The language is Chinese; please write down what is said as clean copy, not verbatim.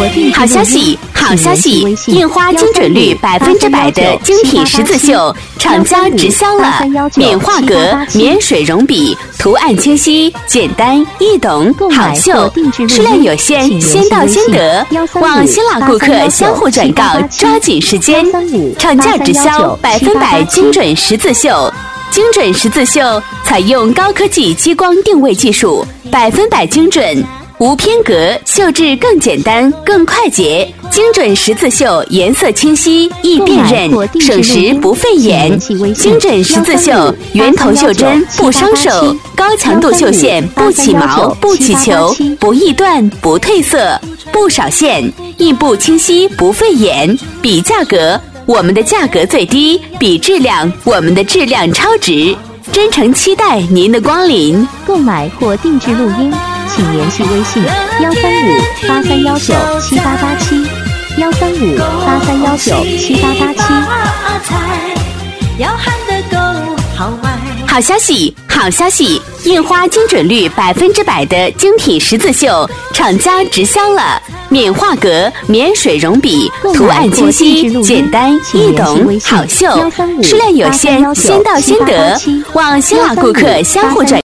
好消息，好消息！印花精准率100%的精品十字绣，厂家直销了，免画格，免水溶笔，图案清晰，简单易懂，好绣，数量有限，先到先得。望新老顾客相互转告，抓紧时间，厂家直销100%精准十字绣。精准十字绣采用高科技激光定位技术，100%精准，无偏隔，绣制更简单、更快捷。精准十字绣颜色清晰，易辨认，省时不费眼。精准十字绣圆头绣针不伤手，高强度绣线不起毛、不起球，不易断、不褪色，不少线，印布清晰不费眼。比价格，我们的价格最低；比质量，我们的质量超值。真诚期待您的光临。 购买或定制录音，请联系微信135-8319-7887，135-8319-7887。 好消息，好消息！印花精准率100%的精品十字绣，厂家直销了，免画格，免水溶笔，图案清晰，简单易懂，好绣，数量有限，先到先得。望新老顾客相互转